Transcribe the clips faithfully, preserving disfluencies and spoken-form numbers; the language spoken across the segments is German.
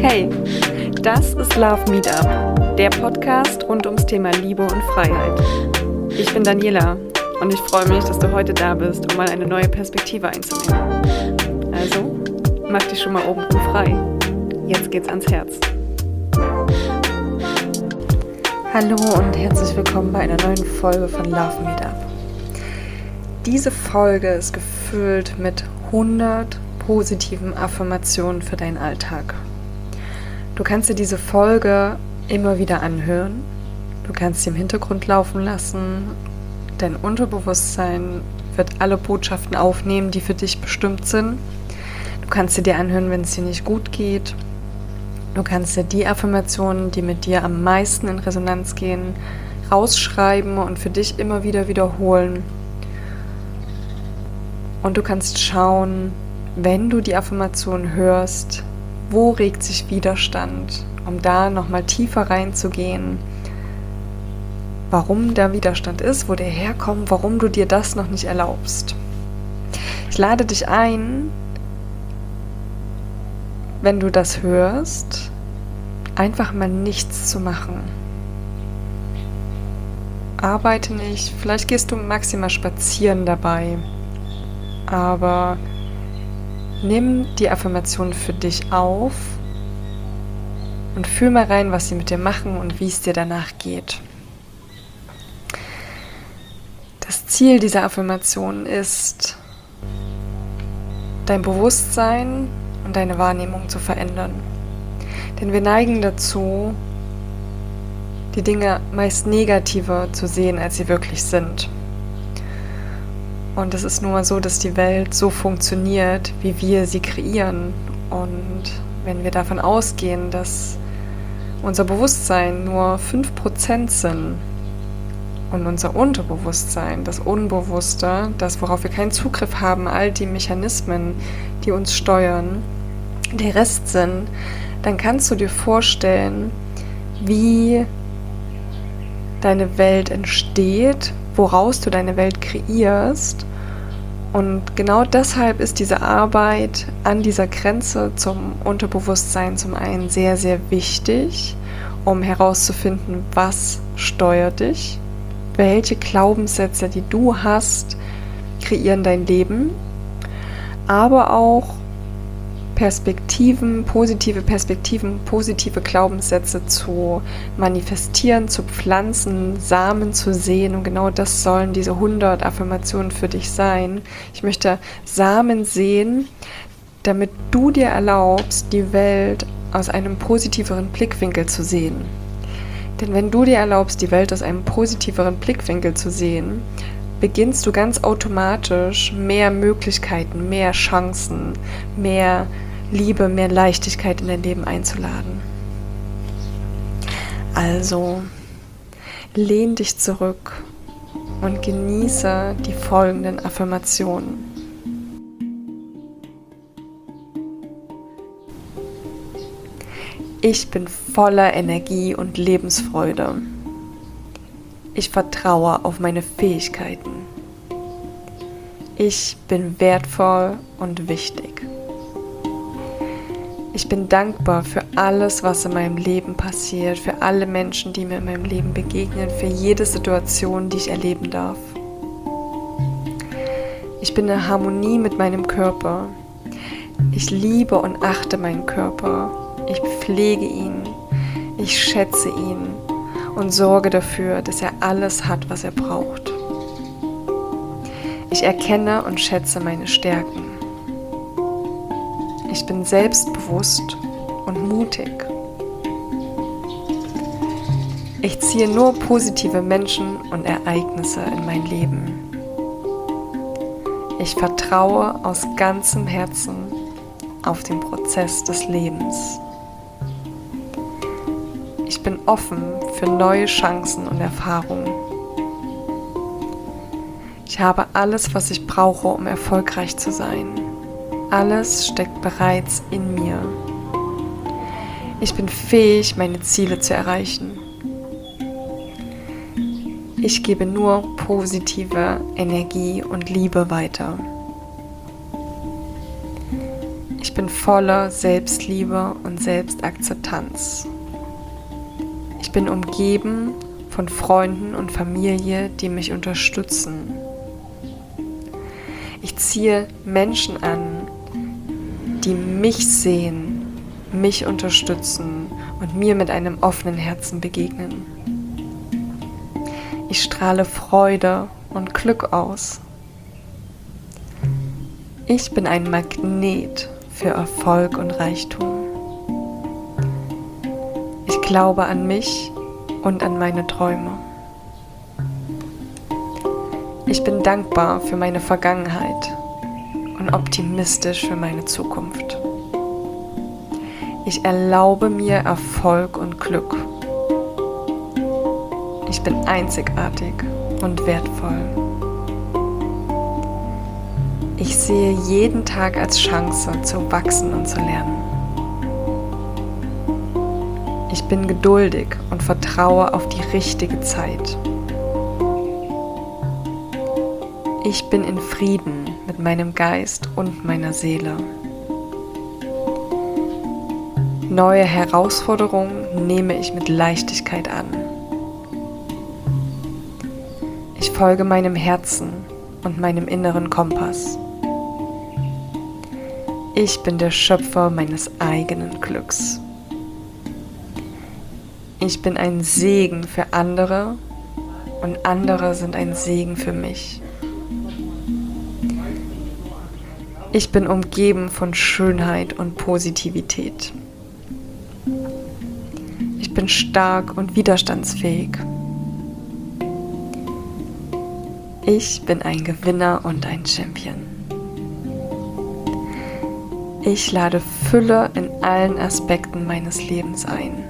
Hey, das ist Love Meetup, der Podcast rund ums Thema Liebe und Freiheit. Ich bin Daniela und ich freue mich, dass du heute da bist, um mal eine neue Perspektive einzunehmen. Also, mach dich schon mal oben frei. Jetzt geht's ans Herz. Hallo und herzlich willkommen bei einer neuen Folge von Love Meetup. Diese Folge ist gefüllt mit hundert positiven Affirmationen für deinen Alltag. Du kannst dir diese Folge immer wieder anhören. Du kannst sie im Hintergrund laufen lassen. Dein Unterbewusstsein wird alle Botschaften aufnehmen, die für dich bestimmt sind. Du kannst sie dir anhören, wenn es dir nicht gut geht. Du kannst dir die Affirmationen, die mit dir am meisten in Resonanz gehen, rausschreiben und für dich immer wieder wiederholen. Und du kannst schauen, wenn du die Affirmation hörst, wo regt sich Widerstand, um da nochmal tiefer reinzugehen, warum da Widerstand ist, wo der herkommt, warum du dir das noch nicht erlaubst. Ich lade dich ein, wenn du das hörst, einfach mal nichts zu machen. Arbeite nicht, vielleicht gehst du maximal spazieren dabei, aber nimm die Affirmation für dich auf und fühl mal rein, was sie mit dir machen und wie es dir danach geht. Das Ziel dieser Affirmation ist, dein Bewusstsein und deine Wahrnehmung zu verändern. Denn wir neigen dazu, die Dinge meist negativer zu sehen, als sie wirklich sind. Und es ist nun mal so, dass die Welt so funktioniert, wie wir sie kreieren. Und wenn wir davon ausgehen, dass unser Bewusstsein nur fünf Prozent sind und unser Unterbewusstsein, das Unbewusste, das, worauf wir keinen Zugriff haben, all die Mechanismen, die uns steuern, der Rest sind, dann kannst du dir vorstellen, wie deine Welt entsteht, woraus du deine Welt kreierst. Und genau deshalb ist diese Arbeit an dieser Grenze zum Unterbewusstsein zum einen sehr, sehr wichtig, um herauszufinden, was steuert dich, welche Glaubenssätze, die du hast, kreieren dein Leben, aber auch Perspektiven, positive Perspektiven, positive Glaubenssätze zu manifestieren, zu pflanzen, Samen zu sehen. Und genau das sollen diese hundert Affirmationen für dich sein. Ich möchte Samen sehen, damit du dir erlaubst, die Welt aus einem positiveren Blickwinkel zu sehen. Denn wenn du dir erlaubst, die Welt aus einem positiveren Blickwinkel zu sehen, beginnst du ganz automatisch mehr Möglichkeiten, mehr Chancen, mehr Liebe, mehr Leichtigkeit in dein Leben einzuladen. Also, lehn dich zurück und genieße die folgenden Affirmationen. Ich bin voller Energie und Lebensfreude. Ich vertraue auf meine Fähigkeiten. Ich bin wertvoll und wichtig. Ich bin dankbar für alles, was in meinem Leben passiert, für alle Menschen, die mir in meinem Leben begegnen, für jede Situation, die ich erleben darf. Ich bin in Harmonie mit meinem Körper. Ich liebe und achte meinen Körper. Ich pflege ihn. Ich schätze ihn und sorge dafür, dass er alles hat, was er braucht. Ich erkenne und schätze meine Stärken. Ich bin selbstbewusst und mutig. Ich ziehe nur positive Menschen und Ereignisse in mein Leben. Ich vertraue aus ganzem Herzen auf den Prozess des Lebens. Ich bin offen für neue Chancen und Erfahrungen. Ich habe alles, was ich brauche, um erfolgreich zu sein. Alles steckt bereits in mir. Ich bin fähig, meine Ziele zu erreichen. Ich gebe nur positive Energie und Liebe weiter. Ich bin voller Selbstliebe und Selbstakzeptanz. Ich bin umgeben von Freunden und Familie, die mich unterstützen. Ich ziehe Menschen an, die mich sehen, mich unterstützen und mir mit einem offenen Herzen begegnen. Ich strahle Freude und Glück aus. Ich bin ein Magnet für Erfolg und Reichtum. Ich glaube an mich und an meine Träume. Ich bin dankbar für meine Vergangenheit und optimistisch für meine Zukunft. Ich erlaube mir Erfolg und Glück. Ich bin einzigartig und wertvoll. Ich sehe jeden Tag als Chance zu wachsen und zu lernen. Ich bin geduldig und vertraue auf die richtige Zeit. Ich bin in Frieden mit meinem Geist und meiner Seele. Neue Herausforderungen nehme ich mit Leichtigkeit an. Ich folge meinem Herzen und meinem inneren Kompass. Ich bin der Schöpfer meines eigenen Glücks. Ich bin ein Segen für andere und andere sind ein Segen für mich. Ich bin umgeben von Schönheit und Positivität. Ich bin stark und widerstandsfähig. Ich bin ein Gewinner und ein Champion. Ich lade Fülle in allen Aspekten meines Lebens ein.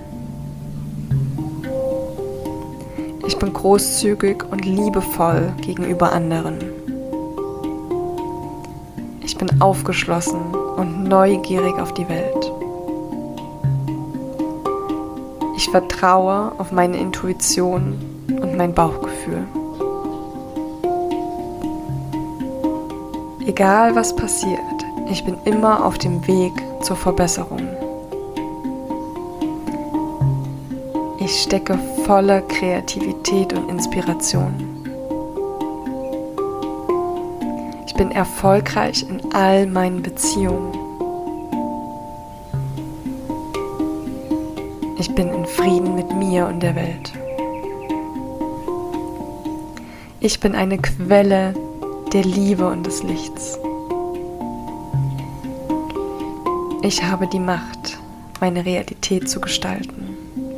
Ich bin großzügig und liebevoll gegenüber anderen. Ich bin aufgeschlossen und neugierig auf die Welt. Ich vertraue auf meine Intuition und mein Bauchgefühl. Egal was passiert, ich bin immer auf dem Weg zur Verbesserung. Ich stecke voller Kreativität und Inspiration. Ich bin erfolgreich in all meinen Beziehungen. Ich bin in Frieden mit mir und der Welt. Ich bin eine Quelle der Liebe und des Lichts. Ich habe die Macht, meine Realität zu gestalten.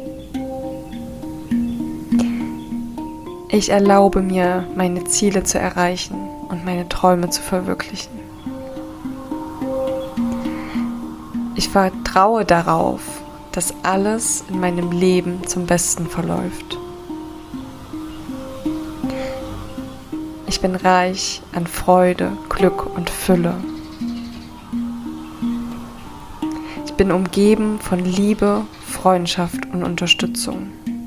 Ich erlaube mir, meine Ziele zu erreichen und meine Träume zu verwirklichen. Ich vertraue darauf, dass alles in meinem Leben zum Besten verläuft. Ich bin reich an Freude, Glück und Fülle. Ich bin umgeben von Liebe, Freundschaft und Unterstützung.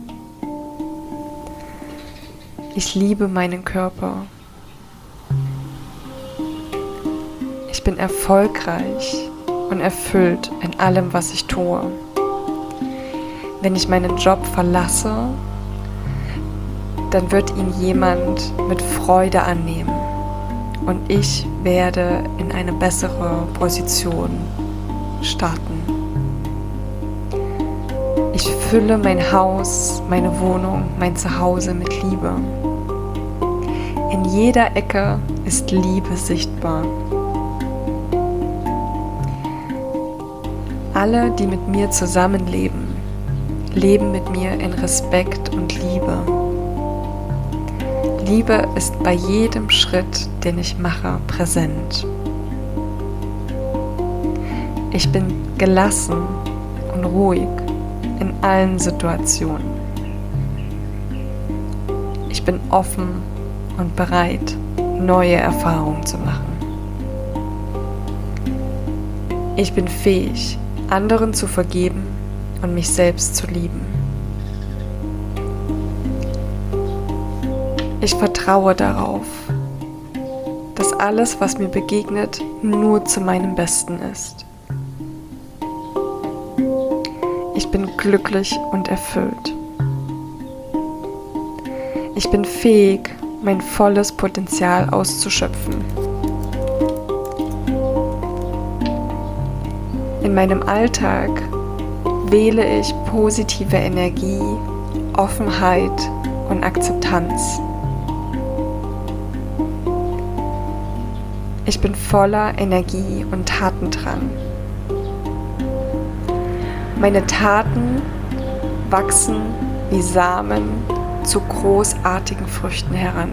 Ich liebe meinen Körper. Ich bin erfolgreich und erfüllt in allem, was ich tue. Wenn ich meinen Job verlasse, dann wird ihn jemand mit Freude annehmen und ich werde in eine bessere Position starten. Ich fülle mein Haus, meine Wohnung, mein Zuhause mit Liebe. In jeder Ecke ist Liebe sichtbar. Alle, die mit mir zusammenleben, leben mit mir in Respekt und Liebe. Liebe ist bei jedem Schritt, den ich mache, präsent. Ich bin gelassen und ruhig in allen Situationen. Ich bin offen und bereit, neue Erfahrungen zu machen. Ich bin fähig, anderen zu vergeben und mich selbst zu lieben. Ich vertraue darauf, dass alles, was mir begegnet, nur zu meinem Besten ist. Ich bin glücklich und erfüllt. Ich bin fähig, mein volles Potenzial auszuschöpfen. In meinem Alltag wähle ich positive Energie, Offenheit und Akzeptanz. Ich bin voller Energie und Tatendrang. Meine Taten wachsen wie Samen zu großartigen Früchten heran.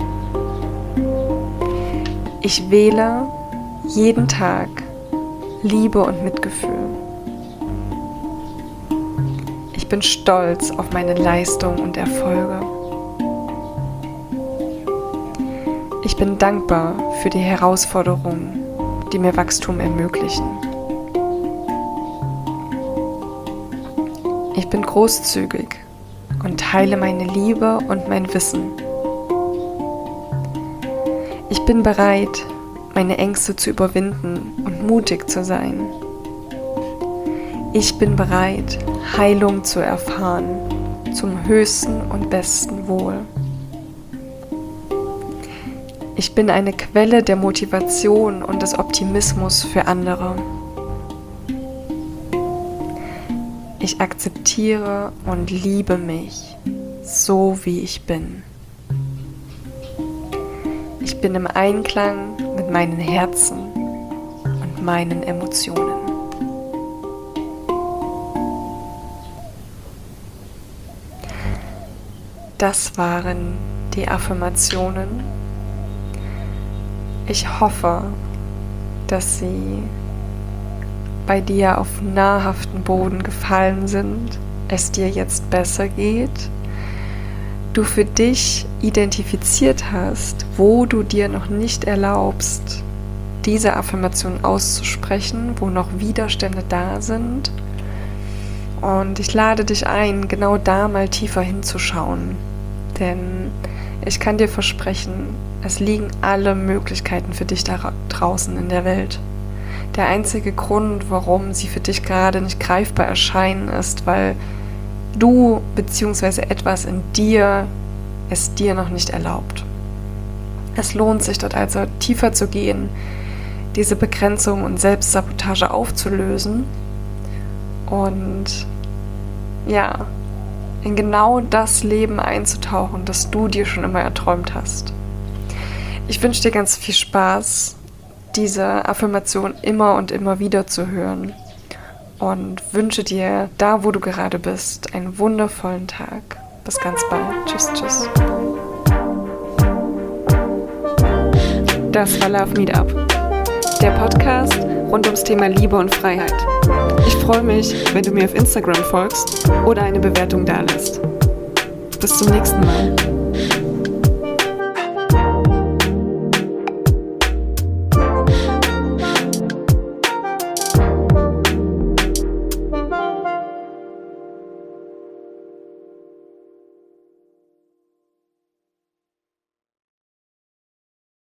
Ich wähle jeden Tag Liebe und Mitgefühl. Ich bin stolz auf meine Leistung und Erfolge. Ich bin dankbar für die Herausforderungen, die mir Wachstum ermöglichen. Ich bin großzügig und teile meine Liebe und mein Wissen. Ich bin bereit, meine Ängste zu überwinden und mutig zu sein. Ich bin bereit, Heilung zu erfahren, zum höchsten und besten Wohl. Ich bin eine Quelle der Motivation und des Optimismus für andere. Ich akzeptiere und liebe mich, so wie ich bin. Ich bin im Einklang mit meinem Herzen und meinen Emotionen. Das waren die Affirmationen. Ich hoffe, dass sie bei dir auf nahrhaften Boden gefallen sind, es dir jetzt besser geht, du für dich identifiziert hast, wo du dir noch nicht erlaubst, diese Affirmation auszusprechen, wo noch Widerstände da sind. Und ich lade dich ein, genau da mal tiefer hinzuschauen, denn ich kann dir versprechen, es liegen alle Möglichkeiten für dich da draußen in der Welt. Der einzige Grund, warum sie für dich gerade nicht greifbar erscheinen, ist, weil du bzw. etwas in dir es dir noch nicht erlaubt. Es lohnt sich dort also tiefer zu gehen, diese Begrenzung und Selbstsabotage aufzulösen und ja, in genau das Leben einzutauchen, das du dir schon immer erträumt hast. Ich wünsche dir ganz viel Spaß, diese Affirmation immer und immer wieder zu hören und wünsche dir, da wo du gerade bist, einen wundervollen Tag. Bis ganz bald. Tschüss, tschüss. Das war Love Meetup, der Podcast rund ums Thema Liebe und Freiheit. Ich freue mich, wenn du mir auf Instagram folgst oder eine Bewertung dalässt. Bis zum nächsten Mal.